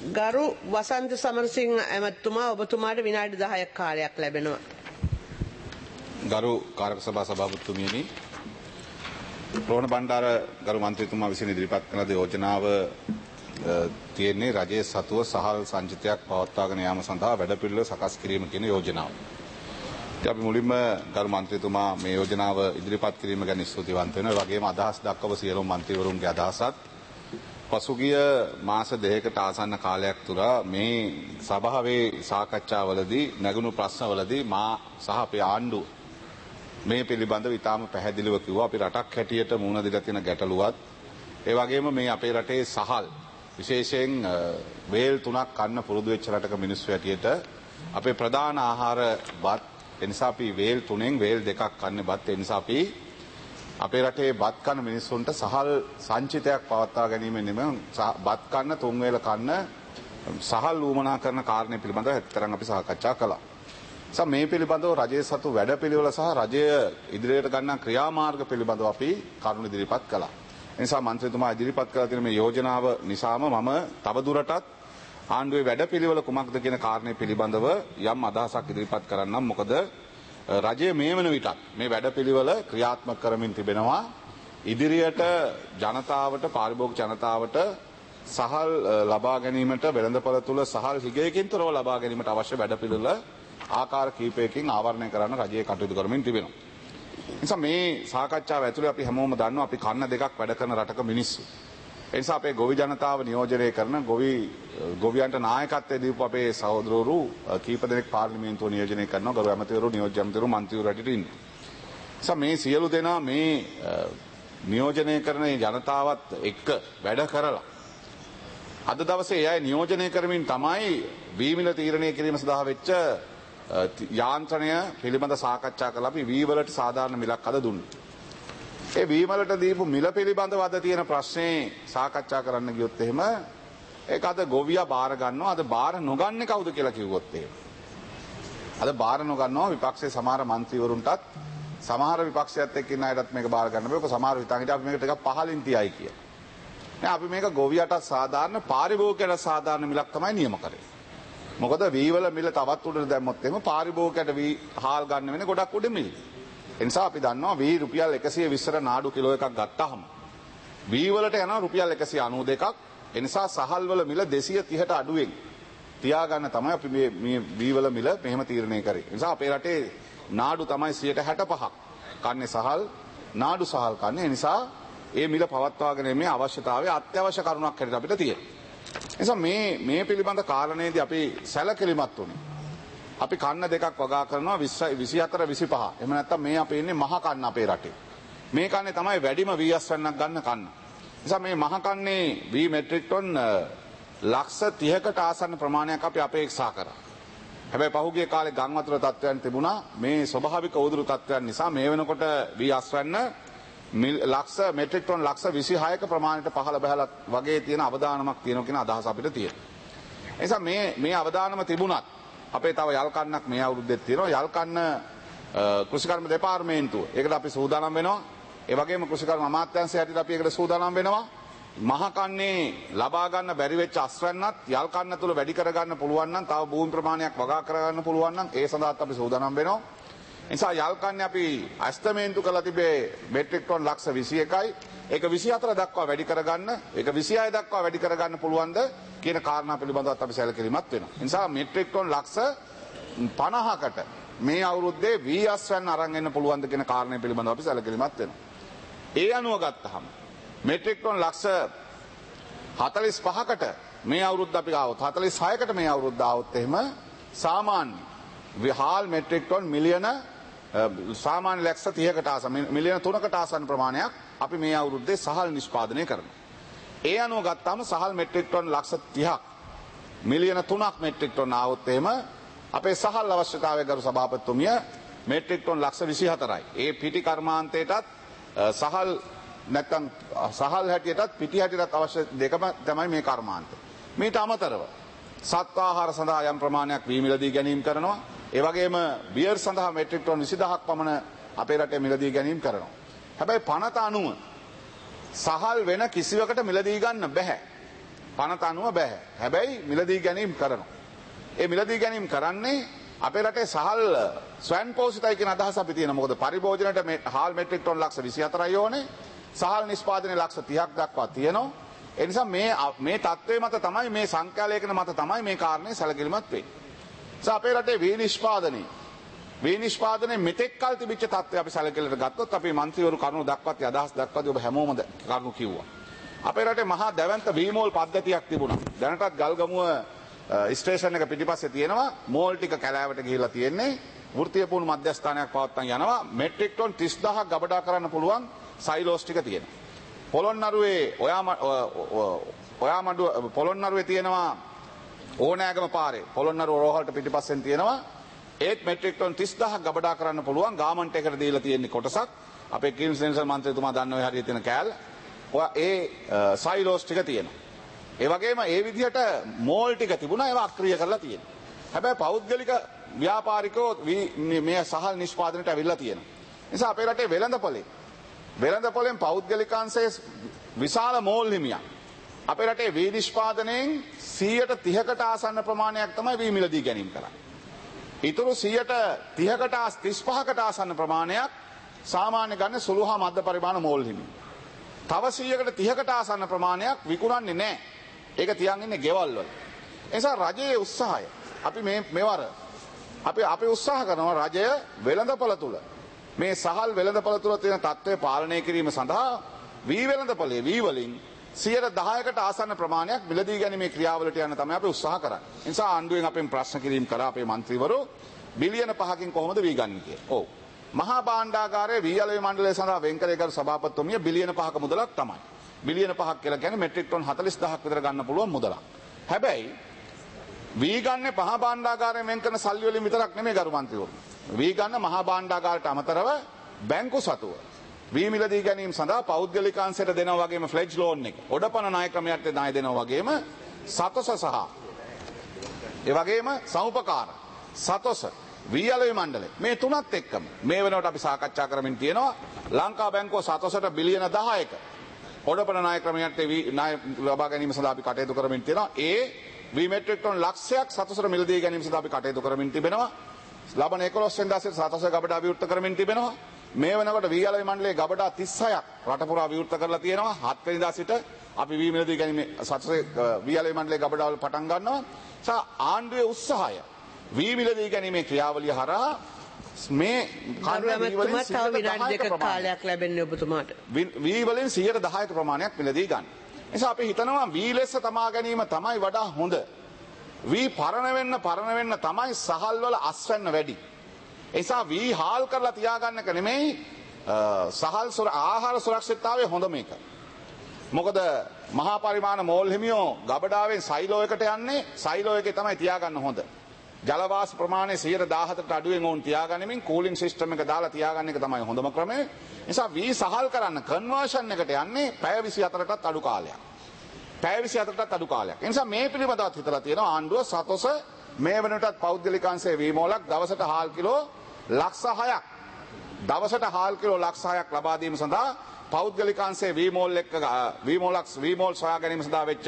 ගරු වසන්ත සමරසිංහ ඇමතුමා ඔබතුමාට විනාඩි 10ක් කාලයක් ලැබෙනවා. ගරු කාර්ක සභා සභාපතිතුමියනි, රෝහණ බණ්ඩාර ගරු මන්ත්‍රීතුමා විසින් ඉදිරිපත් කළ යෝජනාව තියෙන්නේ රජයේ සතුව සහල් සංචිතයක් පවත්වාගෙන යාම සඳහා වැඩපිළිවෙළ සකස් කිරීම කියන යෝජනාව. ඉතින් අපි මුලින්ම ගරු මන්ත්‍රීතුමා මේ යෝජනාව ඉදිරිපත් කිරීම ගැන ස්තුතිවන්ත වෙනවා. ඒ වගේම අදහස් දක්වපු සියලුම මන්ත්‍රීවරුන්ගේ අදහසත් පසුගිය මාස දෙකකට ආසන්න කාලයක් තුර මේ සභාවේ සාකච්ඡාවලදී නැගුණු ප්‍රශ්නවලදී මා සහ අපේ ආණ්ඩුව මේ පිළිබඳව ඉතාම පැහැදිලිව කිව්වා. අපි රටක් හැටියට මුහුණ දීලා තියෙන ගැටලුවත් ඒ වගේම මේ අපේ රටේ සහල් විශේෂයෙන් වේල් 3ක් කන්න පුරුදු වෙච්ච රටක මිනිස්සු හැටියට අපේ ප්‍රධාන ආහාර බත්. ඒ නිසා අපි වේල් 3න් වේල් 2ක් කන්නේ බත්. ඒ නිසා අපි අපේ රටේ බත් කන මිනිස්සුන්ට සහල් සංචිතයක් පවත්වා ගැනීම නෙමෙයි බත් කන්න 3 වේල කන්න සහල් ඌමනා කරන කාරණේ පිළිබඳව හැතරම් අපි සාකච්ඡා කළා. මේ පිළිබඳව රජයේ සතු වැඩපිළිවෙල සහ රජය ඉදිරියට ගන්නා ක්‍රියාමාර්ග පිළිබඳව අපි කරුණු ඉදිරිපත් කළා. ඒ නිසා මන්ත්‍රීතුමා ඉදිරිපත් කළ තියෙන මේ යෝජනාව නිසාම මම තවදුරටත් ආණ්ඩුවේ වැඩපිළිවෙල කුමක්ද කියන කාරණේ පිළිබඳව යම් අදහසක් ඉදිරිපත් කරන්නම්. මොකද රජය මේ වන විටත් මේ වැඩපිළිවෙල ක්‍රියාත්මක කරමින් තිබෙනවා. ඉදිරියට ජනතාවට පාරිභෝගික ජනතාවට සහල් ලබා ගැනීමට වෙළඳපොළ තුල සහල් හිගයකින් තොරව ලබා ගැනීමට අවශ්‍ය වැඩපිළිවෙල ආකාර කීපයකින් ආවරණය කරන්න රජය කටයුතු කරමින් තිබෙනවා. නිසා මේ සාකච්ඡාව ඇතුලේ අපි හැමෝම දන්නවා අපි කන්න දෙකක් වැඩ කරන රටක මිනිස්සු. ඒ නිසා අපේ ගොවි ජනතාව නියෝජනය කරන ගොවියන්ට නායකත්වයේ දීපු අපේ සහෝදරවරු කීප දෙනෙක් පාර්ලිමේන්තුව නියෝජනය කරනවා. ගරු ඇමතිවරු, නියෝජ්‍ය ඇමතිවරු, මන්ත්‍රීවරු රටට ඉන්නේ. නිසා මේ සියලු දෙනා මේ නියෝජනය කරන ජනතාවත් එක්ක වැඩ කරලා අද දවසේ එයයි නියෝජනය කරමින් තමයි වීමිල තීරණය කිරීම සඳහා වෙච්ච යාන්ත්‍රණය පිළිබඳ සාකච්ඡා කළා. අපි වී වලට සාධාරණ මිලක් අද දුන්නා. ඒ වී වලට දීපු මිල පිළිබඳව අද තියෙන ප්‍රශ්නේ සාකච්ඡා කරන්න ගියොත් එහෙම ඒක අද ගොවියා බාර ගන්නවා. අද බාර නොගන්නේ කවුද කියලා කිව්වොත් එහෙම. අද බාර නොගන්නවා විපක්ෂයේ සමහර මන්ත්‍රීවරුන්ටත් සමහර විපක්ෂයත් එක්ක ඉන්න අයටත් මේක බාර ගන්න බෑ. ඔක සමහර හිතන් හිටියා අපි මේක ටිකක් පහලින් තියයි කියලා. නෑ අපි මේක ගොවියටත් සාධාරණ පාරිභෝගිකයට සාධාරණ මිලක් තමයි නියම කරේ. මොකද වී වල මිල තවත් උඩට දැම්මොත් එහෙම පාරිභෝගිකයට වී හාල් ගන්න වෙන්නේ ගොඩක් උඩ මිල. ඒ නිසා අපි දන්නවා වී රුපියල් 120ට නාඩු කිලෝ එකක් ගත්තාම වී වලට යනවා රුපියල් 192ක්. ඒ නිසා සහල් වල මිල 230ට අඩුවෙන් තියාගන්න තමයි අපි මේ වී වල මිල මෙහෙම තීරණය කරේ. ඒ නිසා අපේ රටේ නාඩු තමයි 65ක් කන්නේ සහල් නාඩු සහල් කන්නේ. ඒ නිසා ඒ මිල පවත්වාගෙන මේ අවශ්‍යතාවය අත්‍යවශ්‍ය කරුණක් හැටියට අපිට තියෙනවා. නිසා මේ පිළිබඳ කාරණේදී අපි සැලකිලිමත් වුණේ. අපි කන්න දෙකක් වගා කරනවා 24 25. එහෙම නැත්නම් මේ අපි ඉන්නේ මහ කන්න අපේ රටේ. මේ කන්නේ තමයි වැඩිම වී අස්වැන්නක් ගන්න කන්න. නිසා මේ මහ කන්නේ වී මෙට්‍රික් ටන් ලක්ෂ 30කට ආසන්න ප්‍රමාණයක් අපි අපේක්ෂා කරා. හැබැයි පහුගිය කාලේ ගම් වතුර තත්ත්වයන් තිබුණා. මේ ස්වභාවික උදුරු තත්ත්වයන් නිසා මේ වෙනකොට වී අස්වැන්න මෙට්‍රික් ටන් ලක්ෂ 26ක ප්‍රමාණයට පහළ බහලා වගේ තියෙන අවදානමක් තියෙනවා කියන අදහස අපිට තියෙනවා. ඒ නිසා මේ අවදානම තිබුණත් අපේ තව යල් කන්නක් මේ අවුරුද්දෙත් තියෙනවා. යල් කන්න කෘෂිකර්ම දෙපාර්තමේන්තුව. ඒකට අපි සූදානම් වෙනවා. ඒ වගේම කෘෂිකර්ම අමාත්‍යාංශය යටතේ අපි ඒකට සූදානම් වෙනවා. මහ කන්නේ ලබා ගන්න බැරි වෙච්ච අස්වැන්නත් යල් කන්න තුල වැඩි කර ගන්න පුළුවන් නම් තව භූමි ප්‍රමාණයක් වගා කර ගන්න පුළුවන් නම් ඒ සඳහාත් අපි සූදානම් වෙනවා. නිසා යල් කන්නේ අපි අස්තමේන්තු කරලා තිබේ මෙට්‍රික් ටන් ලක්ෂ 21යි. ඒක 24 දක්වා වැඩි කරගන්න, ඒක 26 දක්වා වැඩි කරගන්න පුළුවන්ද කියන කාරණා පිළිබඳවත් අපි සැලකිලිමත් වෙනවා. ඒ නිසා මෙට්‍රික් ටන් ලක්ෂ 50කට මේ අවුරුද්දේ වී අස්වැන්න අරන් එන්න පුළුවන්ද කියන කාරණේ පිළිබඳව අපි සැලකිලිමත් වෙනවා. ඒ අනුව ගත්තහම මෙට්‍රික් ටන් ලක්ෂ 45කට මේ අවුරුද්ද අපි ආවොත් 46කට මේ අවුරුද්ද ආවොත් එහෙම සාමාන්‍ය විහාල් මෙට්‍රික් ටන් මිලියන සාමාන්‍ය ලක්ෂ 30කට ආසන්න මිලියන 3කට ආසන්න ප්‍රමාණයක් අපි මේ අවුරුද්දේ සහල් නිෂ්පාදනය කරනවා. ඒ අනුව ගත්තාම සහල් මෙට්‍රික් ටන් ලක්ෂ 30ක් මිලියන 3ක් මෙට්‍රික් ටන් ආවොත් එහෙම අපේ සහල් අවශ්‍යතාවය ගරු සභාපතිතුමිය මෙට්‍රික් ටන් ලක්ෂ 24යි. ඒ පිටි කර්මාන්තයටත් සහල් නැත්නම් සහල් හැටියටත් පිටි හැටියටත් අවශ්‍ය දෙකම තමයි මේ කර්මාන්තය. මේට අමතරව සත්ව ආහාර සඳහා යම් ප්‍රමාණයක් වී මිලදී ගැනීම කරනවා. ඒ වගේම බියර් සඳහා මෙට්‍රික් ටන් 20000ක් පමණ අපේ රටේ මිලදී ගැනීම කරනවා. හැබැයි පනත අනුව සහල් වෙන කිසිවකට මිලදී ගන්න බෑ. පනත අනුව බෑ. හැබැයි මිලදී ගැනීම කරනවා. ඒ මිලදී ගැනීම කරන්නේ අපේ රටේ සහල් ස්වයං පෝෂිතයි කියන අදහස අපි තියෙනවා. මොකද පරිභෝජනයට හාල් මෙට්‍රික් ටන් ලක්ෂ 24යි ඕනේ. සහල් නිෂ්පාදනයේ ලක්ෂ 30ක් දක්වා තියෙනවා. ඒ නිසා මේ තත්ත්වයේ මත තමයි මේ සංඛ්‍යාලේඛන මත තමයි මේ කාරණේ සැලකිලිමත් වෙන්නේ. අපේ රටේ වී නිෂ්පාදනයේ මෙතෙක් කල් තිබිච්ච තත්ත්වය අපි සැලකිලිට ගත්තොත් අපේ മന്ത്രിවරු කරුණු දක්වති අදහස් දක්වති ඔබ හැමෝම කරුණු කිව්වා. අපේ රටේ මහා දැවැන්ත වීමෝල් පද්ධතියක් තිබුණා. දැනටත් ගල්ගමුව ස්ටේෂන් එක පිටිපස්සේ තියෙනවා. මෝල් ටික කැලෑවට ගිහිල්ලා තියෙන්නේ. වෘත්තීය පුහුණු මධ්‍යස්ථානයක් පවත්වන්න යනවා. මෙට්‍රික් ටන් 30000ක් ගබඩා කරන්න පුළුවන් සයිලෝස් ටික තියෙනවා. පොළොන්නරුවේ තියෙනවා ඕනෑගම පාරේ පොළොන්නරුව රෝහලට පිටිපස්සෙන් තියෙනවා. ඒත් මෙට්‍රික් ටන් 30000ක් ගබඩා කරන්න පුළුවන් ගාමන්ට් එකකට දීලා තියෙන්නේ කොටසක්. අපේ කිම්ස් නෙල්සන් මන්ත්‍රීතුමා දන්න ඔය හරියට තියෙන කෑල්ල. ඒ සයිලෝස් ටික තියෙනවා. ඒ වගේම ඒ විදිහට මෝල් ටික තිබුණා ඒවා අක්‍රිය කරලා තියෙනවා. හැබැයි පෞද්ගලික ව්‍යාපාරිකෝ මේ සහල් නිෂ්පාදනයට අවිල්ලා තියෙනවා. නිසා අපේ රටේ වෙළඳපොලෙන් පෞද්ගලිකාංශයේ විශාල මෝල් හිමියක්. අපේ රටේ වී නිෂ්පාදනයෙන් 130කට ආසන්න ප්‍රමාණයක් තමයි වී මිලදී ගැනීම කරන්නේ. ඊටු 35කට ආසන්න ප්‍රමාණයක් සාමාන්‍ය ගන්න සුළු හා මධ්‍ය පරිමාණ මෝල් හිමි. තව 130කට ආසන්න ප්‍රමාණයක් විකුණන්නේ නැහැ. ඒක තියන් ඉන්නේ ගෙවල් වල. ඒ නිසා රජයේ උත්සාහය අපි උත්සාහ කරනවා රජය වෙළඳපොළ තුල මේ සහල් වෙළඳපොළ තුල තියෙන තත්ත්වය පාලනය කිරීම සඳහා වී වෙළඳපොළේ වී වලින් 10%කට ආසන්න ප්‍රමාණයක් මිලදී ගැනීමේ ක්‍රියාවලට යන තමයි අපි උත්සාහ කරන්නේ. ඒ නිසා ආණ්ඩුවෙන් අපෙන් ප්‍රශ්න කිරීම කරා අපේ മന്ത്രിවරු බිලියන 5කින් කොහොමද වී ගන්න කියලා. ඔව්. මහා භාණ්ඩාගාරයේ වී අලෙවි මණ්ඩලය සඳහා වෙන් කර ඒකට සභාපතිතුමිය බිලියන 5ක මුදලක් තමයි. බිලියන 5ක් කියලා කියන්නේ මෙට්‍රික් ටන් 40000ක් විතර ගන්න පුළුවන් මුදලක්. හැබැයි වී ගන්න මහා භාණ්ඩාගාරයෙන් වෙන් කරන සල්ලි වලින් විතරක් නෙමෙයි ගරු මන්ත්‍රීවරු. වී ගන්න මහා භාණ්ඩාගාරයට අමතරව බැංකු සතුව වී මිලදී ගැනීම සඳහා පෞද්ගලිකාංශයට දෙනවා වගේම ෆ්ලෙජ් ලෝන් එක. ඔඩපණ ණය ක්‍රමයට ණය දෙනවා වගේම සතොස සහ ඒ වගේම සමුපකාර සතොස වී අලෙවි මණ්ඩලය මේ තුනත් එක්කම මේ වෙනකොට අපි සාකච්ඡා කරමින් තියෙනවා ලංකා බැංකුව සතොසට බිලියන 10ක ඔඩපණ ණය ක්‍රමයට ණය ලබා ගැනීම සඳහා අපි කටයුතු කරමින් තියෙනවා. ඒ වී මෙට්‍රික් ටන් ලක්ෂයක් සතොසට මිලදී ගැනීම සඳහා අපි කටයුතු කරමින් තිබෙනවා. ලබන 11 වෙනිදා සිට සතොස ගබඩා විවෘත කරමින් තිබෙනවා. මේ වෙනකොට වී අලෙවි මණ්ඩලයේ ගබඩා 36ක් රට පුරා විවෘත කරලා තියෙනවා. 7 වෙනිදා සිට අපි වී මිලදී ගැනීම සතොසේ වී අලෙවි මණ්ඩලයේ ගබඩාවල පටන් ගන්නවා. ආණ්ඩුවේ උත්සාහය වී මිලදී ගැනීමේ ක්‍රියාවලිය හරහා මේ කාර්යමත්තුමා තව විනාඩි 2ක කාලයක් ලැබෙන්නේ ඔබතුමාට. වී වලින් 10%ක ප්‍රමාණයක් මිලදී ගන්න. නිසා අපි හිතනවා වී ලෙස තමා ගැනීම තමයි වඩා හොඳ. වී පරණ වෙන්න තමයි සහල් වල අස්වැන්න වැඩි. ඒ නිසා වී හාල් කරලා තියාගන්න එක නෙමෙයි සහල් ආහාර සුරක්ෂිතතාවයේ හොඳ මේක. මොකද මහා පරිමාණ මෝල් හිමියෝ ගබඩාවෙන් සයිලෝ එකට යන්නේ සයිලෝ එකේ තමයි තියාගන්න හොඳ. ජල වාෂ්ප ප්‍රමාණය 117ට අඩුවෙන් ඕන් තියාගනිමින් කූලින් සිස්ටම් එක දාලා තියාගන්න එක තමයි හොඳම ක්‍රමය. නිසා වී සහල් කරන්න කන්වර්ෂන් එකට යන්නේ පැය 24ටත් අඩු කාලයක්. පැය 24ටත් අඩු කාලයක්. ඒ නිසා මේ පිළිබඳවත් හිතලා තියෙනවා ආණ්ඩුව සතොස මේ වෙනටත් පෞද්ගලිකාංශයේ වී මෝලක් දවසට හාල් කිලෝ ලක්ෂ 6ක් දවසට හාල් කිලෝ ලක්ෂ 6ක් ලබා දීම සඳහා පෞද්ගලිකාංශයේ වී මෝල් සොයා ගැනීම සඳහා වෙච්ච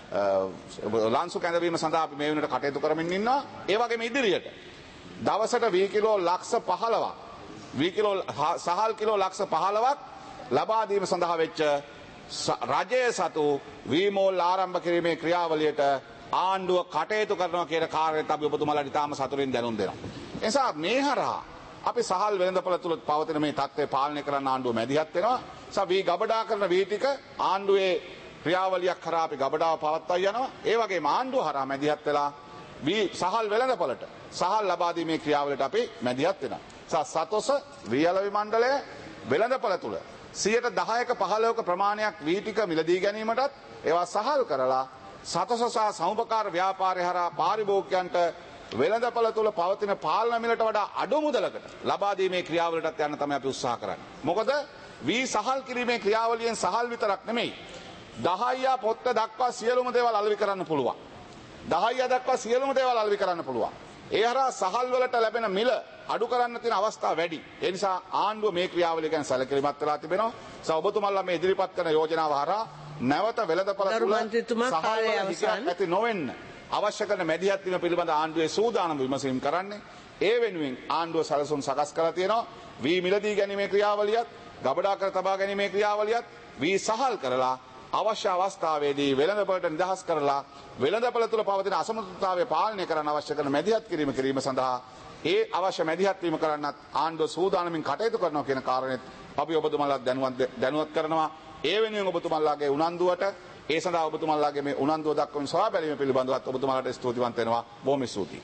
ලාංසු කැඳවීම සඳහා අපි මේ වෙනට කටයුතු කරමින් ඉන්නවා. ඒ වගේම ඉදිරියට දවසට වී කිලෝ ලක්ෂ 15ක් සහල් කිලෝ ලක්ෂ 15ක් ලබා දීම සඳහා වෙච්ච රජයේ සතු වී මෝල් ආරම්භ කිරීමේ ක්‍රියාවලියට ආණ්ඩුව කටයුතු කරනවා කියන කාර්යයට අපි ඔබතුමාලාට ඉතාම සතුටින් දැනුම් දෙනවා. ඒ නිසා මේ හරහා අපි සහල් වෙළඳපොළ තුල පවතින මේ තත්ත්වය පාලනය කරන්න ආණ්ඩුව මැදිහත් වෙනවා. නිසා වී ගබඩා කරන වී ටික ආණ්ඩුවේ ක්‍රියාවලියක් කරා අපි ගබඩාව පවත්වා යනවා. ඒ වගේම ආණ්ඩුව හරහා මැදිහත් වෙලා වී සහල් වෙළඳපොළට සහල් ලබා දීමේ ක්‍රියාවලට අපි මැදිහත් වෙනවා. සතොස වී අලෙවි මණ්ඩලය වෙළඳපොළ තුල 10%ක 15ක ප්‍රමාණයක් වී ටික මිලදී ගැනීමටත් ඒවා සහල් කරලා සතොස සහ සමුපකාර ව්‍යාපාරය හරහා පාරිභෝගිකයන්ට වෙළඳපොළ තුල පවතින පාලන මිලට වඩා අඩු මුදලකට ලබා දීමේ ක්‍රියාවලටත් යන්න තමයි අපි උත්සාහ කරන්නේ. මොකද වී සහල් කිරීමේ ක්‍රියාවලියෙන් සහල් විතරක් නෙමෙයි 10 පොත්ත දක්වා සියලුම දේවල් අලෙවි කරන්න පුළුවන්. 10 දක්වා සියලුම දේවල් අලෙවි කරන්න පුළුවන්. ඒ හරහා සහල් වලට ලැබෙන මිල අඩු කරන්න තියෙන අවස්ථා වැඩි. ඒ නිසා ආණ්ඩුව මේ ක්‍රියාවලිය ගැන සැලකිලිමත් වෙලා තිබෙනවා. ඔබතුමාලා මේ ඉදිරිපත් කරන යෝජනාව හරහා නැවත වෙළඳපළ ගරු තුල මන්ත්‍රීතුමා සහල් කාලය වල අවසන්. හිගයක් ඇති නොවෙන්න අවශ්‍ය කරන මැදිහත් වීම පිළිබඳ ආණ්ඩුවේ සූදානම් විමසීම් කරන්නේ. ඒ වෙනුවෙන් ආණ්ඩුව සැලසුම් සකස් කරලා තියෙනවා. වී මිලදී ගැනීමේ ක්‍රියාවලියත්, ගබඩා කර තබා ගැනීමේ ක්‍රියාවලියත් වී සහල් කරලා අවශ්‍ය අවස්ථාවේදී වෙළඳපළට නිදහස් කරලා වෙළඳපළ තුල පවතින අසමතුලිතතාවය පාලනය කරන්න අවශ්‍ය කරන මැදිහත් කිරීම සඳහා ඒ අවශ්‍ය මැදිහත් වීම කරන්නත් ආණ්ඩුව සූදානමින් කටයුතු කරනවා කියන කාරණෙත් අපි ඔබතුමාලාට දැනුවත් කරනවා. ඒ වෙනුවෙන් ඔබතුමාලාගේ උනන්දුවට ඒ සඳහා ඔබතුමාලාගේ මේ උනන්දුව දක්වමින් සොයා බැලීම පිළිබඳවත් ඔබතුමාලාට ස්තුතිවන්ත වෙනවා. බොහොම ස්තුතියි.